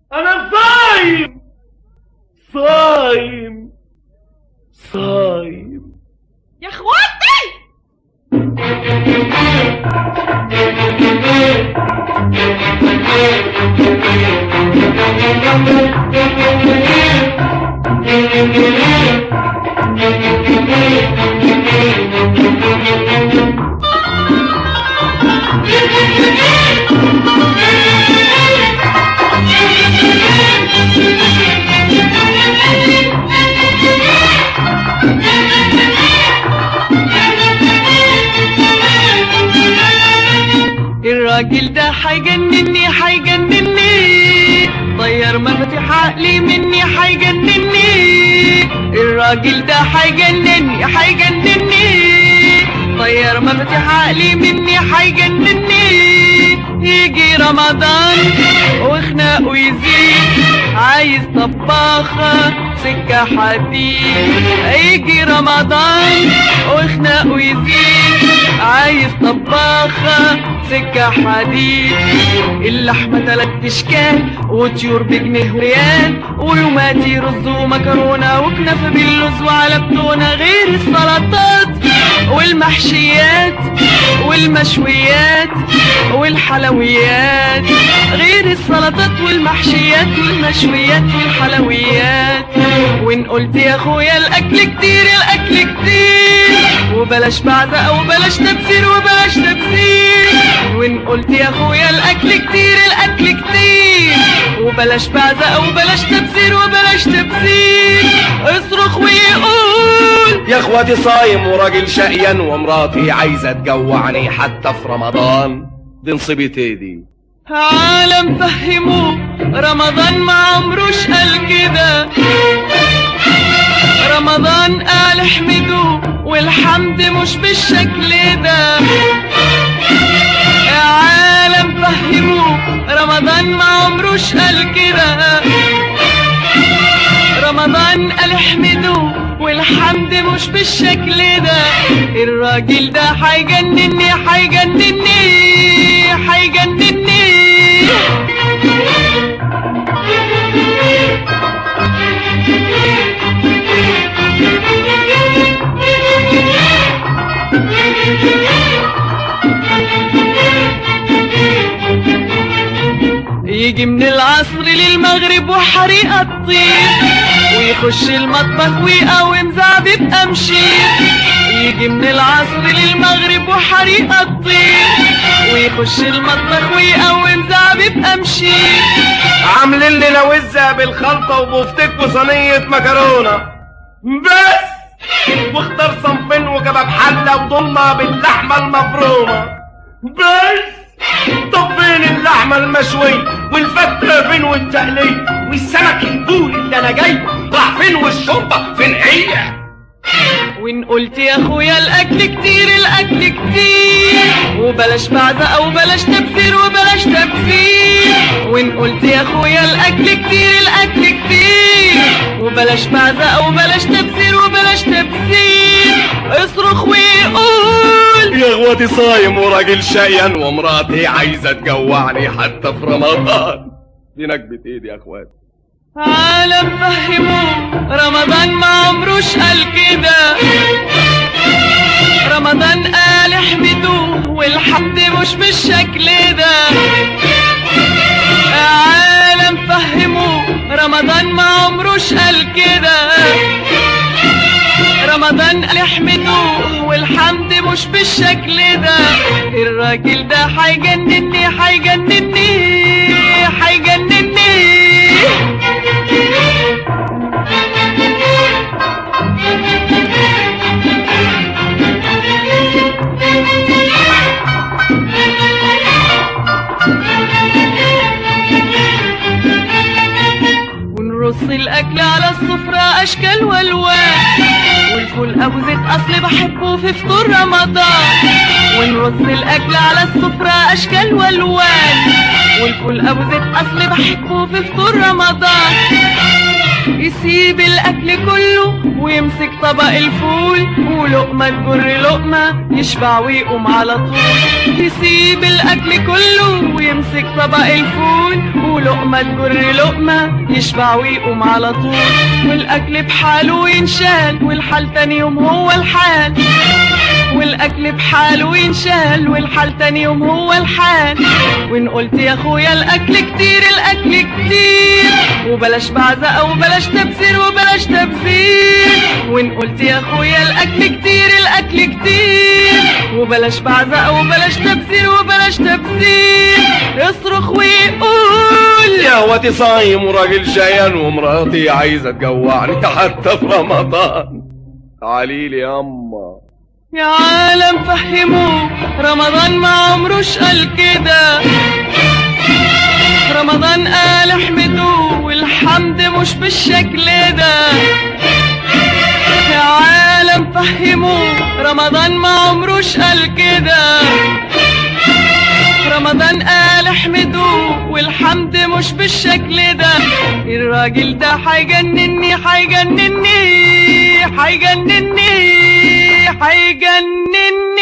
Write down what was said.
انا صايم صايم صايم يا اخواتي. الراجل ده حيجنني حيجنني، طير مفاتيح عقلي مني حيجنني. الراجل ده حيجنني حيجنني، طير مفاتيح عقلي مني حيجنني. يجي رمضان وخناقه يزيد، عايز طباخة سكة حديد. يجي رمضان وخناقه يزيد، عايز طباخة سكة حديد. اللحمة 3 اشكال وطيور بجنيه وريال، ويوماتي رز ومكرونة وكنافة باللوز وعلى بتونة، غير السلطات والمحشيات والمشويات والحلويات. غير السلطات والمحشيات والمشويات والحلويات. وان قلت يا اخويا الاكل كتير الاكل كتير، وبلاش بعزق وبلاش تبذير وبلاش تبذير. وان قلت يا اخويا الاكل كتير الاكل كتير، وبلاش بعزق وبلاش تبذير وبلاش تبذير. اصرخ ويقول يا اخواتي صايم وراجل شقيان، ومراتي عايزة تجوعني حتى في رمضان. دي نصيبتي دي. عالم فهموه رمضان ما عمروش قال كده، رمضان قال احمدوه والحمد مش بالشكل ده. يا عالم فهموه رمضان ما عمروش قال كده، رمضان قال احمدوه والحمد مش بالشكل ده. الراجل ده حيجنني حيجنني حيجنني. يجي من العصر للمغرب وحريقة تطير، ويخش المطبخ ويقوم زعبيب أمشير. يجي من العصر للمغرب وحريقة تطير، ويخش المطبخ ويقوم زعبيب أمشير. عاملين لنا وزة بالخلطة وبفتك وصينية مكرونة بس، واختار صنفين وكباب حلة وضمة باللحمة المفرومة بس. طب فين اللحمة المشوية والفتة فين والتقلية والسمك البوري اللي انا جايبه راح فين والشوربة فين هي؟ وان قلت يا اخويا الاكل كتير الاكل كتير، وبلاش بعزق وبلاش تبذير وبلاش تبذير. وان قلت يا اخويا الاكل كتير الاكل كتير، وبلاش بعزق وبلاش تبذير وبلاش تبذير. اصرخ ويقول يا اخواتي صايم وراجل شقيان، ومراتي عايزة تجوعني حتى في رمضان. دي نكبة ايدي يا اخواتي. عالم فهموه رمضان ما عمروش قال كده، رمضان قال احمدوه والحمد مش بالشكل ده. عالم فهموه رمضان ما عمروش قال كده، رمضان قال احمدوه والحمد مش بالشكل ده. الراجل ده حيجنني حيجنني حيجنني. ونرص الاكل على السفرة اشكال والوان، والفول ابو زيت اصل بحبه في فطور رمضان. ونرص الاكل على السفرة اشكال والوان، والفول ابو زيت اصل بحبه في فطور رمضان. يسيب الاكل كله ويمسك طبق الفول، ولقمة تجر لقمة يشبع ويقوم على طول. يسيب الاكل كله ويمسك طبق الفول، ولقمة تجر لقمة يشبع ويقوم على طول. والاكل بحاله ينشال والحال تاني يوم هو الحال، والاكل بحاله ينشال والحال تاني يوم هو الحال. وان قلت يا اخويا الاكل كتير الاكل كتير، وبلاش بعزقه وبلاش تبذير وبلاش تبذير. وان قلت يا اخويا الاكل كتير الاكل كتير، وبلاش بعزقه وبلاش تبذير وبلاش تبذير. يصرخ ويقول يا واتي صايم وراجل شيان ومراتي عايزه تجوعني حتى في رمضان. تعاليلي ياما يا عالم فهموه رمضان ما عمروش قال كده. رمضان قال احمدوه والحمد مش بالشكل ده. يا عالم فهموه رمضان ما عمروش قال كده. رمضان قال احمدوه والحمد مش بالشكل ده. الراجل ده هيجنني هيجنني هيجنني هيجنني.